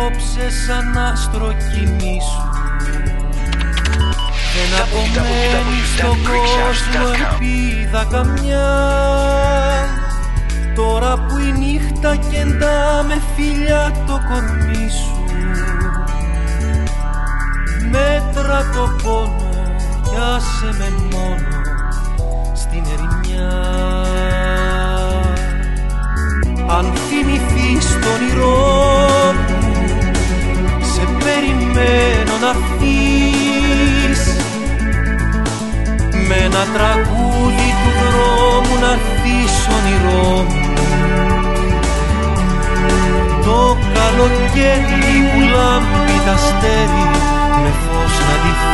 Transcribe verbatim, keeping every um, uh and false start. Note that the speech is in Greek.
απόψε σαν άστρο κοιμήσου. Δεν απομένει στον κόσμο ελπίδα καμιά, τώρα που η νύχτα κεντά με φιλιά το κορμί σου. Μέτρα το πόνο κι άσε με μόνο στην ερημιά. Αν θυμηθείς το όνειρό μου, σε περιμένω να έρθεις με ένα τραγούδι του δρόμου να έρθεις όνειρό μου. Το καλοκαίρι που λάμπει τ' αστέρι με φως να ντυθεί.